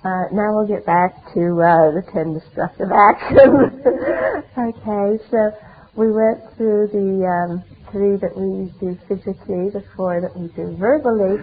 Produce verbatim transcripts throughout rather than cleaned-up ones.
Uh, now we'll get back to uh, the ten destructive actions. Okay, so we went through the um, three that we do physically, the four that we do verbally,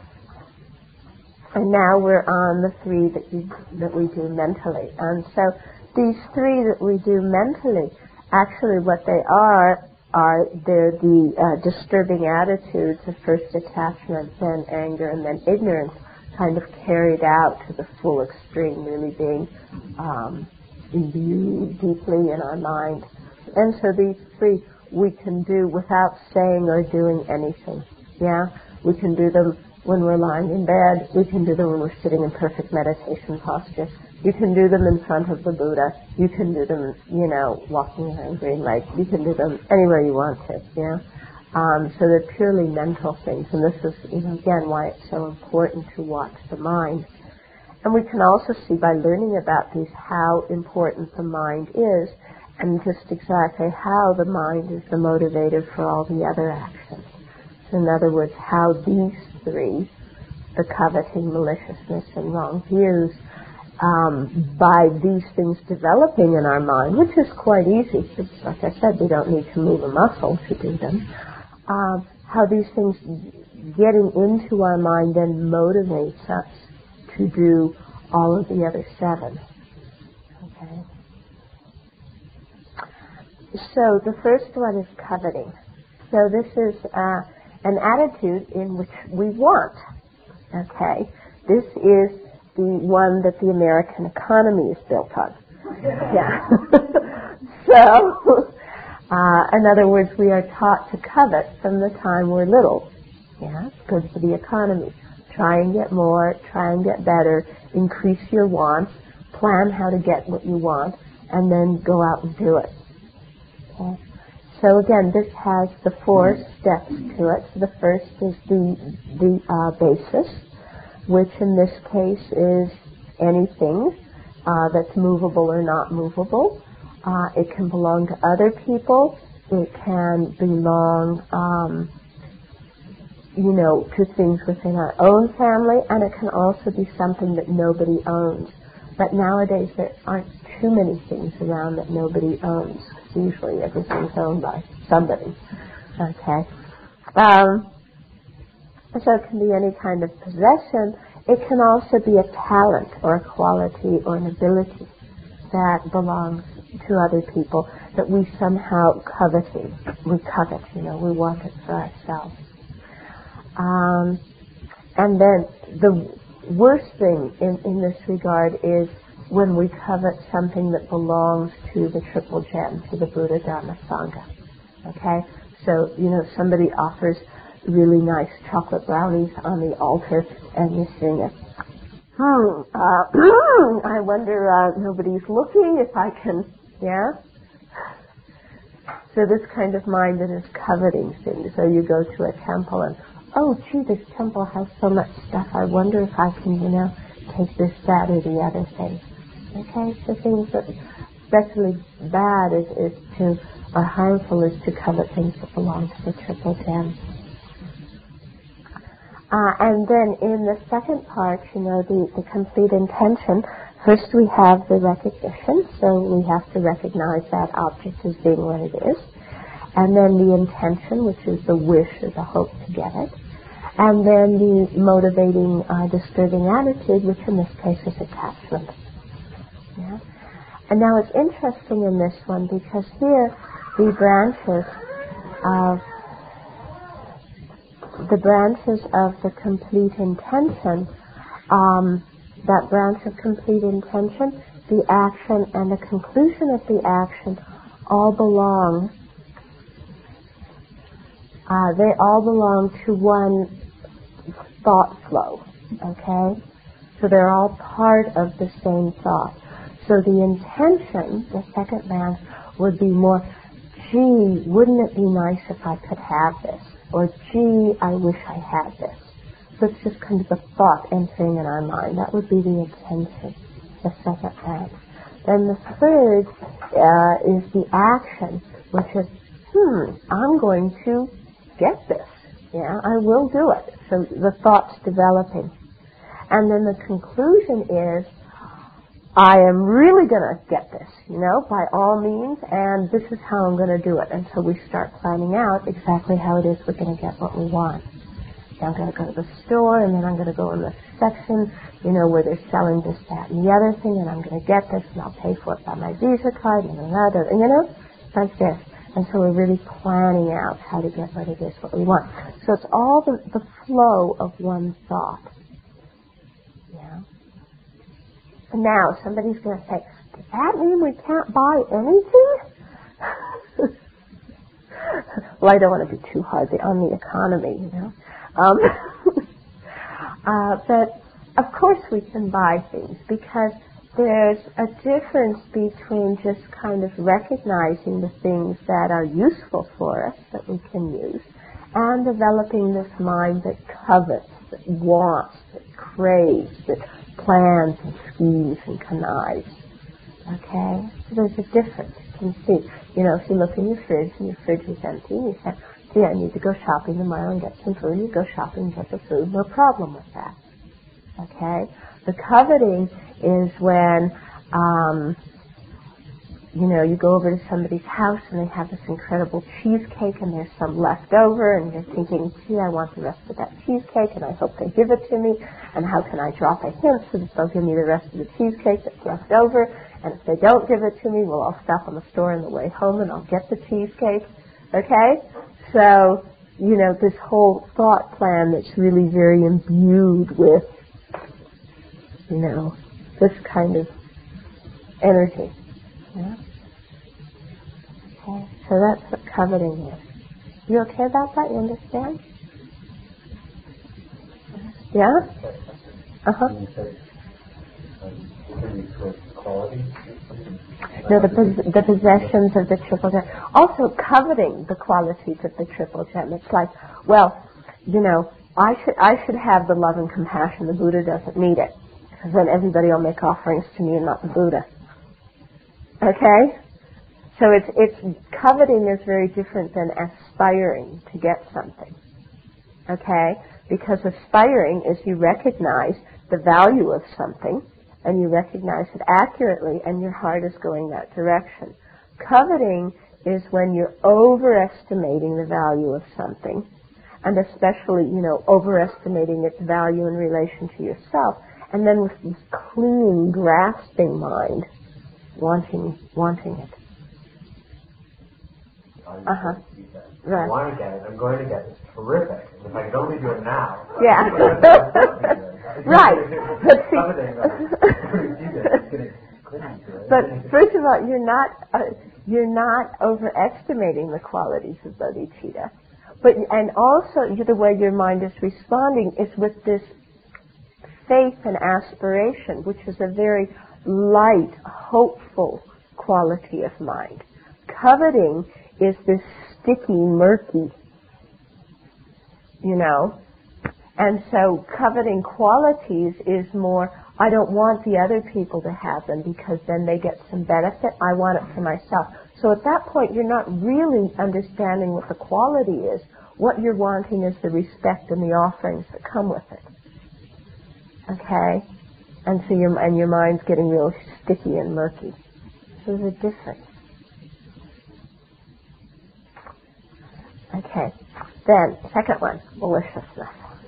and now we're on the three that we, that we do mentally. And so these three that we do mentally, actually what they are, are they're the uh, disturbing attitudes of first attachment, then anger, and then ignorance, kind of carried out to the full extreme, really being um, imbued deeply in our mind. And so these three we can do without saying or doing anything. Yeah, we can do them when we're lying in bed. We can do them when we're sitting in perfect meditation posture. You can do them in front of the Buddha. You can do them, you know, walking around green light. You can do them anywhere you want to. Yeah. Um, so they're purely mental things, and this is, you know, again, why it's so important to watch the mind. And we can also see by learning about these how important the mind is, and just exactly how the mind is the motivator for all the other actions. So in other words, how these three, the coveting, maliciousness, and wrong views, um, by these things developing in our mind, which is quite easy, because like I said, we don't need to move a muscle to do them, uh, how these things getting into our mind then motivates us to do all of the other seven. Okay. So the first one is coveting. So this is uh, an attitude in which we want. Okay. This is the one that the American economy is built on. Yeah. So, uh, in other words, we are taught to covet from the time we're little. Yeah. It's good for the economy. Try and get more. Try and get better. Increase your wants. Plan how to get what you want, and then go out and do it. Okay. So again, this has the four steps to it. So the first is the the uh, basis, which in this case is anything uh, that's movable or not movable. Uh, it can belong to other people. It can belong, um, you know, to things within our own family, and it can also be something that nobody owns. But nowadays there aren't too many things around that nobody owns. Usually everything's owned by somebody. Okay. Um, so it can be any kind of possession. It can also be a talent or a quality or an ability that belongs to other people that we somehow coveting. We covet, you know, we want it for ourselves. Um, and then the worst thing in, in this regard is when we covet something that belongs to the triple gem, to the Buddha, Dharma, Sangha. Okay? So, you know, somebody offers really nice chocolate brownies on the altar, and you sing it. Hmm, uh, I wonder, uh, nobody's looking, if I can, yeah? So this kind of mind that is coveting things. So you go to a temple and, oh, gee, this temple has so much stuff. I wonder if I can, you know, take this, that, or the other thing. Okay, so things that especially bad is, is to, or harmful is to covet things that belong to the triple gem. Uh, and then in the second part, you know, the, the complete intention, first we have the recognition, so we have to recognize that object as being what it is. And then the intention, which is the wish or the hope to get it. And then the motivating, uh, disturbing attitude, which in this case is attachment. Yeah. And now it's interesting in this one because here the branches of the branches of the complete intention, um, that branch of complete intention, the action and the conclusion of the action all belong, uh, they all belong to one thought flow, okay? So they're all part of the same thought. So the intention, the second branch, would be more, gee, wouldn't it be nice if I could have this? Or, gee, I wish I had this. So it's just kind of a thought entering in our mind. That would be the intention, the second branch. Then the third uh, is the action, which is, hmm, I'm going to get this. Yeah, I will do it. So the thought's developing. And then the conclusion is, I am really going to get this, you know, by all means, and this is how I'm going to do it. And so we start planning out exactly how it is we're going to get what we want. I'm going to go to the store, and then I'm going to go in the section, you know, where they're selling this, that, and the other thing, and I'm going to get this, and I'll pay for it by my Visa card, and another, and you know, like this. And so we're really planning out how to get what it is, what we want. So it's all the, the flow of one thought. Yeah. And now somebody's going to say, does that mean we can't buy anything? Well, I don't want to be too hard on the economy, you know. Um, uh, but of course we can buy things, because there's a difference between just kind of recognizing the things that are useful for us that we can use, and developing this mind that covets, that wants, that craves, that plans and schemes and connives. Okay? So there's a difference. You can see, you know, if you look in your fridge and your fridge is empty, and you say, gee, I need to go shopping tomorrow and get some food, you go shopping and get the food, no problem with that. Okay? The coveting is when, um, you know, you go over to somebody's house and they have this incredible cheesecake and there's some left over, and you're thinking, gee, I want the rest of that cheesecake and I hope they give it to me, and how can I drop a hint so that they'll give me the rest of the cheesecake that's left over, and if they don't give it to me, well, I'll stop on the store on the way home and I'll get the cheesecake. Okay? So, you know, this whole thought plan that's really very imbued with, you know, this kind of energy. Yeah? Okay, so that's what coveting is. You okay about that? You understand? Yeah? Uh-huh. No, the, pos- the possessions of the triple gem. Also coveting the qualities of the triple gem. It's like, well, you know, I should I should have the love and compassion. The Buddha doesn't need it, because then everybody will make offerings to me and not the Buddha. Okay? So it's it's coveting is very different than aspiring to get something. Okay? Because aspiring is you recognize the value of something, and you recognize it accurately, and your heart is going that direction. Coveting is when you're overestimating the value of something, and especially, you know, overestimating its value in relation to yourself, and then with this clinging, grasping mind, wanting, wanting it. Uh-huh. Right. I want to get it. I'm going to get it. It's terrific. And if I could only do it now. Yeah. Right. But first of all, you're not uh, you're not overestimating the qualities of bodhicitta. But and also the way your mind is responding is with this faith and aspiration, which is a very light, hopeful quality of mind. Coveting is this sticky, murky, you know. And so coveting qualities is more, I don't want the other people to have them because then they get some benefit. I want it for myself. So at that point, you're not really understanding what the quality is. What you're wanting is the respect and the offerings that come with it. Okay? And so your, and your mind's getting real sticky and murky. So there's a difference. Okay. Then, second one, maliciousness.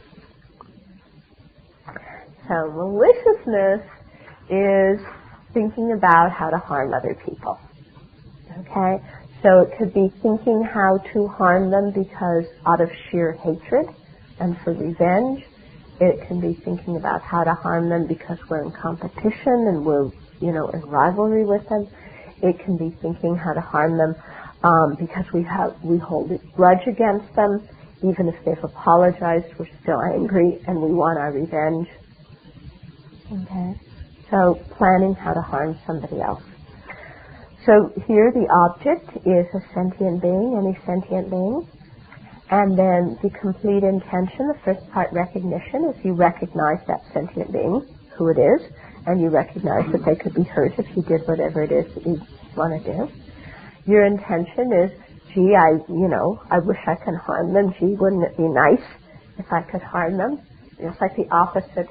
So maliciousness is thinking about how to harm other people. Okay? So it could be thinking how to harm them because out of sheer hatred and for revenge. It can be thinking about how to harm them because we're in competition and we're, you know, in rivalry with them. It can be thinking how to harm them um, because we have we hold a grudge against them. Even if they've apologized, we're still angry and we want our revenge. Okay? So planning how to harm somebody else. So here the object is a sentient being, any sentient being. And then the complete intention, the first part, recognition, is you recognize that sentient being, who it is, and you recognize that they could be hurt if you did whatever it is that you want to do. Your intention is, gee, I, you know, I wish I could harm them. Gee, wouldn't it be nice if I could harm them? It's like the opposite of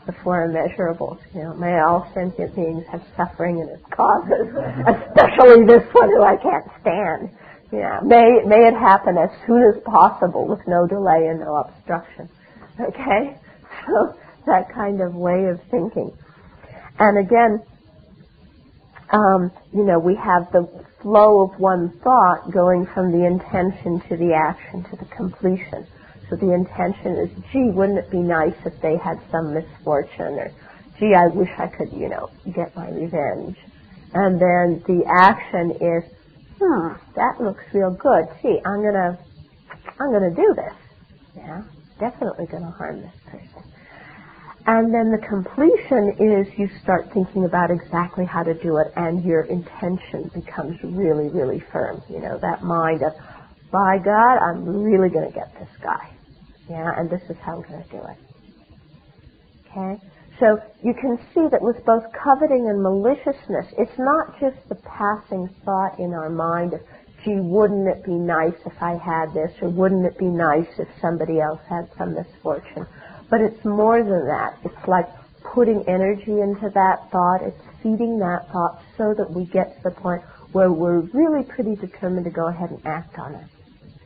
the four immeasurables. You know, may all sentient beings have suffering in its causes, especially this one who I can't stand. Yeah, may may it happen as soon as possible with no delay and no obstruction. Okay, so that kind of way of thinking. And again, um, you know, we have the flow of one thought going from the intention to the action to the completion. So the intention is, gee, wouldn't it be nice if they had some misfortune, or gee, I wish I could, you know, get my revenge. And then the action is, hmm, that looks real good. Gee, I'm gonna, I'm gonna do this. Yeah, definitely gonna harm this person. And then the completion is you start thinking about exactly how to do it, and your intention becomes really, really firm. You know, that mind of, by God, I'm really going to get this guy. Yeah, and this is how I'm going to do it. Okay? So you can see that with both coveting and maliciousness, it's not just the passing thought in our mind of, gee, wouldn't it be nice if I had this, or wouldn't it be nice if somebody else had some misfortune. But it's more than that. It's like putting energy into that thought. It's feeding that thought so that we get to the point where we're really pretty determined to go ahead and act on it.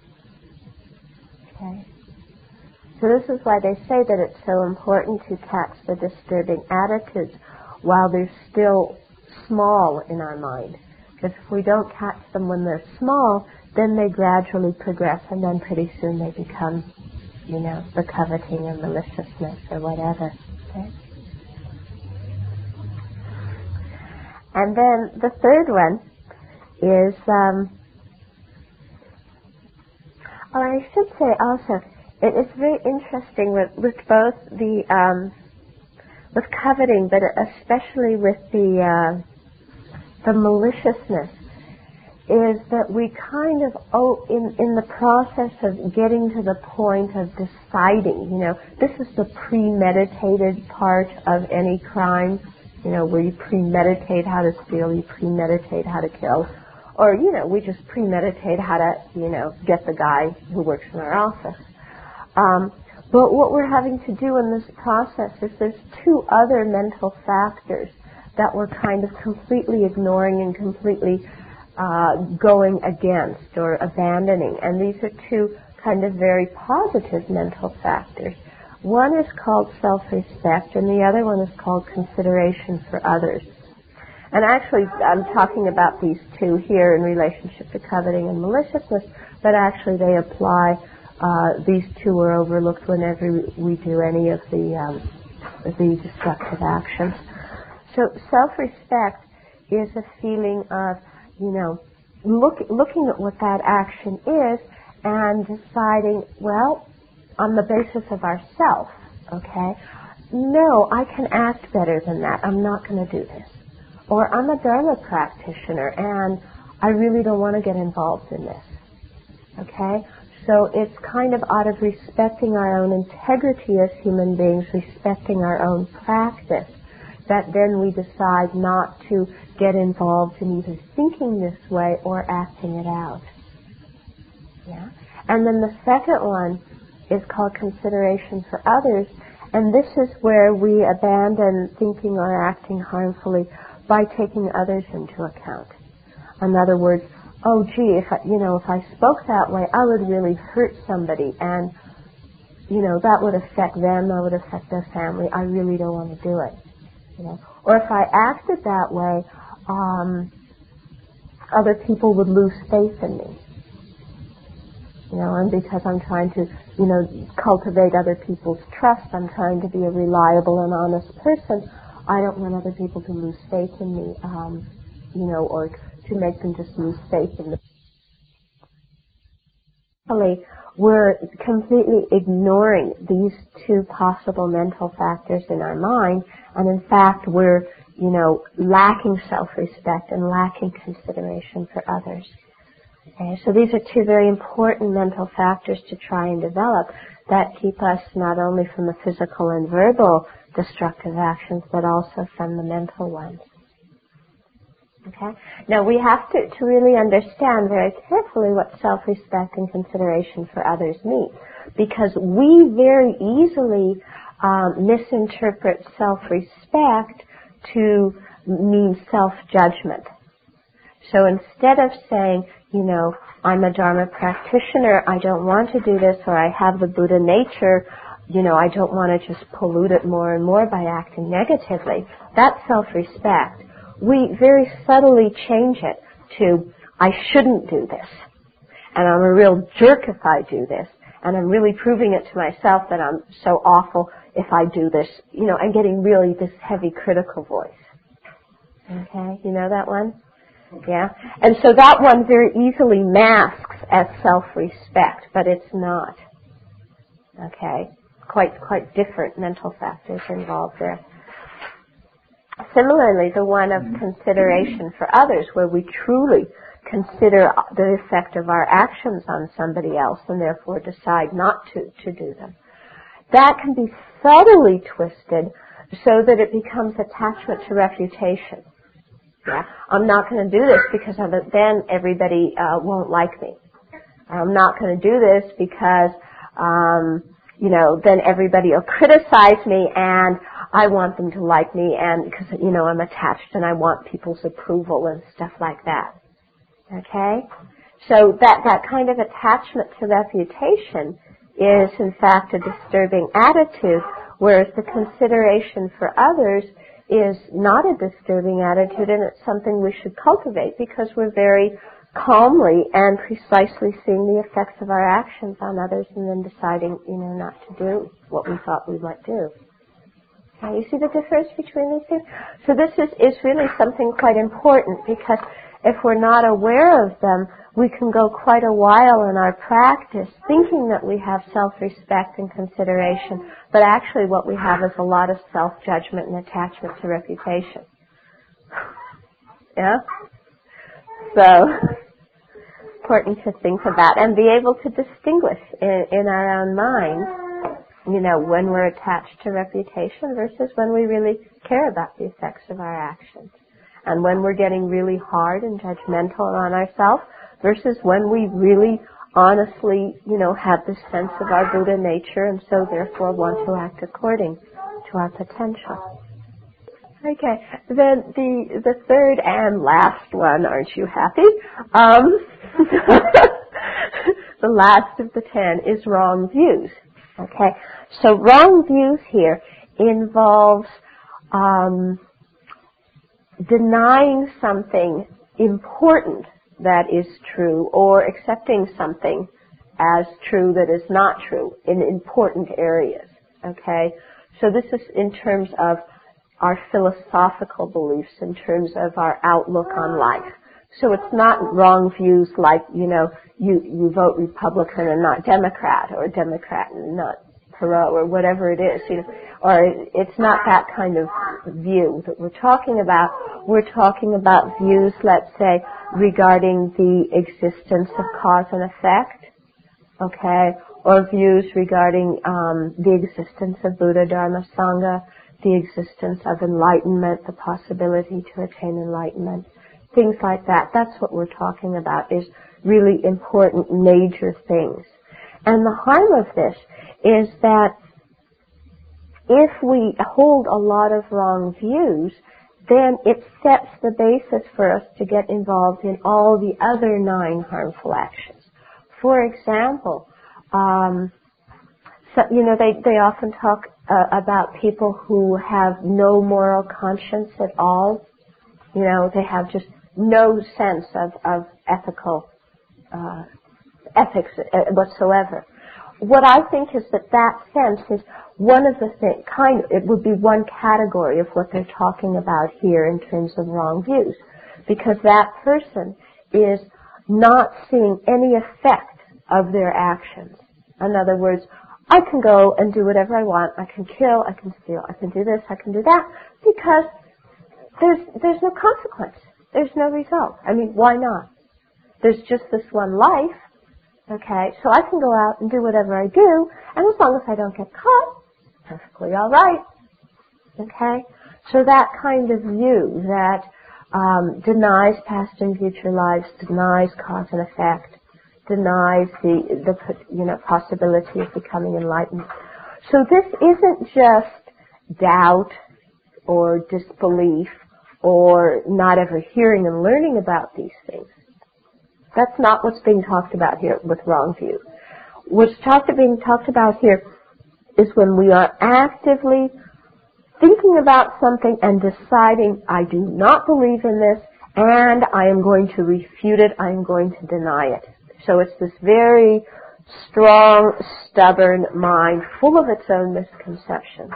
Okay? So this is why they say that it's so important to catch the disturbing attitudes while they're still small in our mind. Because if we don't catch them when they're small, then they gradually progress, and then pretty soon they become, you know, the coveting and maliciousness or whatever. Okay? And then the third one is, um, oh, I should say also, it, it's very interesting with, with both the, um, with coveting, but especially with the, uh, the maliciousness, is that we kind of, oh, in, in the process of getting to the point of deciding, you know, this is the premeditated part of any crime, you know, where you premeditate how to steal, you premeditate how to kill, or, you know, we just premeditate how to, you know, get the guy who works in our office. Um, but what we're having to do in this process is there's two other mental factors that we're kind of completely ignoring and completely Uh, going against or abandoning. And these are two kind of very positive mental factors. One is called self-respect, and the other one is called consideration for others. And actually, I'm talking about these two here in relationship to coveting and maliciousness, but actually they apply, uh, these two are overlooked whenever we do any of the, um, the destructive actions. So self-respect is a feeling of, you know, look, looking at what that action is and deciding, well, on the basis of ourself, okay, no, I can act better than that. I'm not going to do this. Or I'm a Dharma practitioner and I really don't want to get involved in this. Okay? So it's kind of out of respecting our own integrity as human beings, respecting our own practice, that then we decide not to get involved in either thinking this way or acting it out. Yeah? And then the second one is called consideration for others, and this is where we abandon thinking or acting harmfully by taking others into account. In other words, oh gee, if I, you know, if I spoke that way, I would really hurt somebody, and you know, that would affect them, that would affect their family. I really don't want to do it. You know, or if I acted that way, um, other people would lose faith in me. You know, and because I'm trying to, you know, cultivate other people's trust, I'm trying to be a reliable and honest person, I don't want other people to lose faith in me, um, you know, or to make them just lose faith in me. We're completely ignoring these two possible mental factors in our mind, and in fact we're, you know, lacking self-respect and lacking consideration for others. Okay, so these are two very important mental factors to try and develop that keep us not only from the physical and verbal destructive actions, but also from the mental ones. Okay? Now we have to, to really understand very carefully what self-respect and consideration for others mean, because we very easily um, misinterpret self-respect to mean self-judgment. So instead of saying, you know, I'm a Dharma practitioner, I don't want to do this, or I have the Buddha nature, you know, I don't want to just pollute it more and more by acting negatively, that's self-respect. We very subtly change it to, I shouldn't do this, and I'm a real jerk if I do this, and I'm really proving it to myself that I'm so awful if I do this. You know, I'm getting really this heavy critical voice. Okay, you know that one? Yeah? And so that one very easily masks as self-respect, but it's not. Okay? Quite, quite different mental factors involved there. Similarly, the one of consideration for others, where we truly consider the effect of our actions on somebody else and therefore decide not to, to do them. That can be subtly twisted so that it becomes attachment to reputation. Yeah? I'm not going to do this because of it, then everybody uh, won't like me. I'm not going to do this because, um, you know, then everybody will criticize me and I want them to like me, and because, you know, I'm attached and I want people's approval and stuff like that. Okay? So that, that kind of attachment to reputation is, in fact, a disturbing attitude, whereas the consideration for others is not a disturbing attitude, and it's something we should cultivate because we're very calmly and precisely seeing the effects of our actions on others and then deciding, you know, not to do what we thought we might do. Now, you see the difference between these two? So this is, is really something quite important, because if we're not aware of them, we can go quite a while in our practice thinking that we have self-respect and consideration, but actually what we have is a lot of self-judgment and attachment to reputation. Yeah? So, important to think about and be able to distinguish in, in our own minds, you know, when we're attached to reputation versus when we really care about the effects of our actions. And when we're getting really hard and judgmental on ourselves versus when we really honestly, you know, have this sense of our Buddha nature and so therefore want to act according to our potential. Okay, then the the third and last one, aren't you happy? Um, the last of the ten is wrong views. Okay, so wrong views here involves um, denying something important that is true or accepting something as true that is not true in important areas. Okay, so this is in terms of our philosophical beliefs, in terms of our outlook on life. So it's not wrong views like, you know, you, you vote Republican and not Democrat, or Democrat and not Perot, or whatever it is, you know, or it's not that kind of view that we're talking about. We're talking about views, let's say, regarding the existence of cause and effect, okay, or views regarding um, the existence of Buddha, Dharma, Sangha, the existence of enlightenment, the possibility to attain enlightenment, things like that. That's what we're talking about, is really important, major things. And the harm of this is that if we hold a lot of wrong views, then it sets the basis for us to get involved in all the other nine harmful actions. For example, um, so, you know, they, they often talk uh, about people who have no moral conscience at all. You know, they have just no sense of, of ethical uh, ethics whatsoever. What I think is that that sense is one of the things, kind of, it would be one category of what they're talking about here in terms of wrong views, because that person is not seeing any effect of their actions. In other words, I can go and do whatever I want. I can kill, I can steal, I can do this, I can do that, because there's there's no consequence. There's no result. I mean, why not? There's just this one life, okay, so I can go out and do whatever I do, and as long as I don't get caught, perfectly all right, okay? So that kind of view that um, denies past and future lives, denies cause and effect, denies the, the you know, possibility of becoming enlightened. So this isn't just doubt or disbelief or not ever hearing and learning about these things. That's not what's being talked about here with wrong view. What's talked, being talked about here is when we are actively thinking about something and deciding, I do not believe in this, and I am going to refute it, I am going to deny it. So it's this very strong, stubborn mind full of its own misconceptions.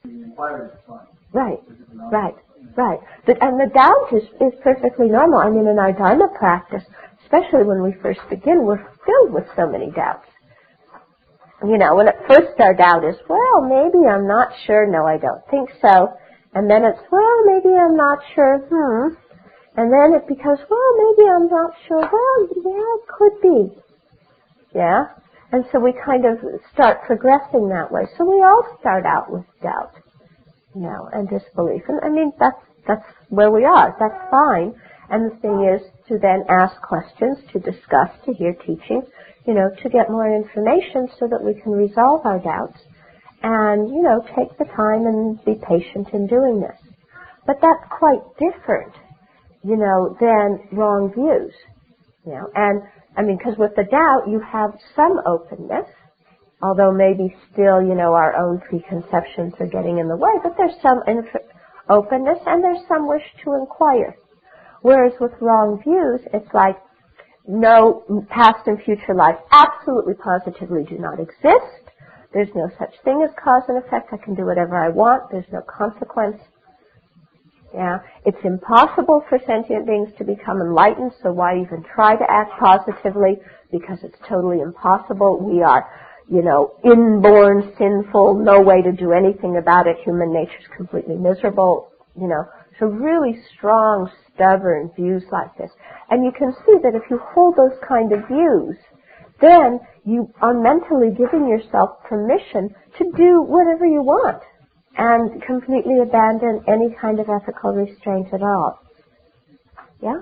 Right, right, right. But, and the doubt is, is perfectly normal. I mean, in our Dharma practice, especially when we first begin, we're filled with so many doubts. You know, when at first our doubt is, well, maybe I'm not sure, no, I don't think so. And then it's, well, maybe I'm not sure, hmm. And then it becomes, well, maybe I'm not sure, well, yeah, it could be. Yeah? And so we kind of start progressing that way. So we all start out with doubt, you know, and disbelief. And I mean, that's, that's where we are. That's fine. And the thing is to then ask questions, to discuss, to hear teaching, you know, to get more information so that we can resolve our doubts and, you know, take the time and be patient in doing this. But that's quite different, you know, than wrong views, you know. And, I mean, because with the doubt, you have some openness, although maybe still, you know, our own preconceptions are getting in the way, but there's some inf- openness and there's some wish to inquire. Whereas with wrong views, it's like, no, past and future life absolutely positively do not exist. There's no such thing as cause and effect. I can do whatever I want. There's no consequence. Yeah. It's impossible for sentient beings to become enlightened, so why even try to act positively? Because it's totally impossible. We are, you know, inborn, sinful, no way to do anything about it. Human nature's completely miserable, you know. So really strong, stubborn views like this. And you can see that if you hold those kind of views, then you are mentally giving yourself permission to do whatever you want and completely abandon any kind of ethical restraint at all. Yeah?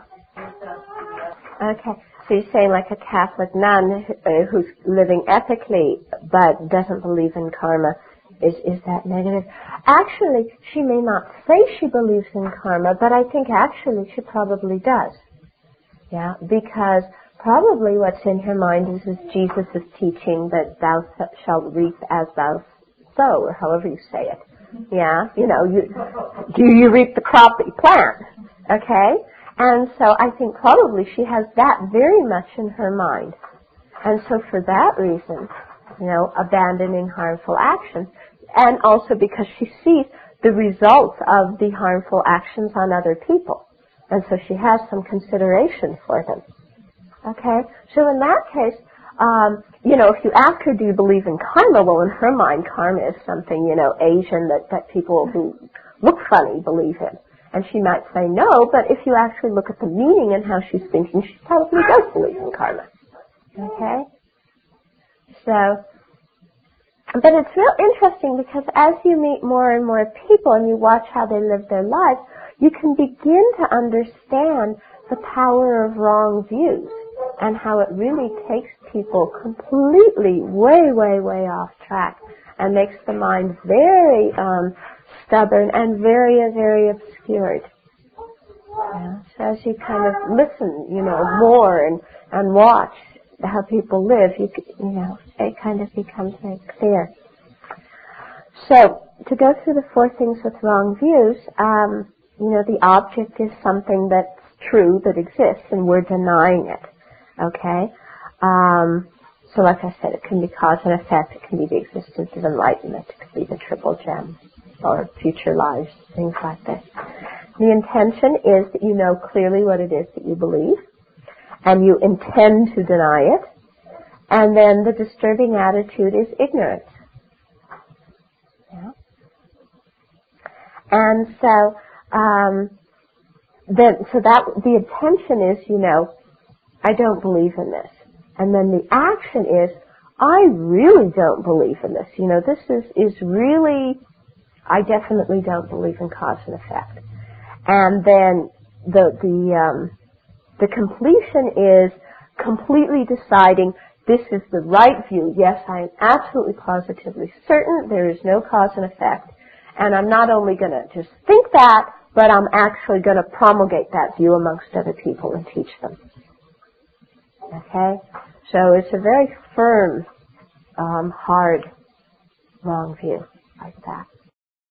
Okay. So you're saying like a Catholic nun who's living ethically but doesn't believe in karma. Is is that negative? Actually, she may not say she believes in karma, but I think actually she probably does. Yeah, because probably what's in her mind is, is Jesus' teaching that thou shalt reap as thou sow, or however you say it. Yeah, you know, you, do you reap the crop that you plant? Okay? And so I think probably she has that very much in her mind. And so for that reason, you know, abandoning harmful actions, and also because she sees the results of the harmful actions on other people. And so she has some consideration for them. Okay? So in that case, um, you know, if you ask her, do you believe in karma? Well, in her mind, karma is something, you know, Asian that, that people who look funny believe in. And she might say no, but if you actually look at the meaning and how she's thinking, she probably does believe in karma. Okay? So, but it's real interesting because as you meet more and more people and you watch how they live their lives, you can begin to understand the power of wrong views and how it really takes people completely way, way, way off track and makes the mind very um, stubborn and very, very obscured. Yeah. So as you kind of listen, you know, more and, and watch how people live, you, you know, it kind of becomes very clear. So, to go through the four things with wrong views, um, you know, the object is something that's true, that exists, and we're denying it. Okay? Um, so like I said, it can be cause and effect, it can be the existence of enlightenment, it could be the triple gem, or future lives, things like this. The intention is that you know clearly what it is that you believe, and you intend to deny it, and then the disturbing attitude is ignorance. Yeah. And so, um, then, so that, the intention is, you know, I don't believe in this. And then the action is, I really don't believe in this. You know, this is, is really, I definitely don't believe in cause and effect. And then the, the, um, the completion is completely deciding, this is the right view. Yes, I am absolutely positively certain there is no cause and effect. And I'm not only going to just think that, but I'm actually going to promulgate that view amongst other people and teach them. Okay? So it's a very firm, um, hard, wrong view like that.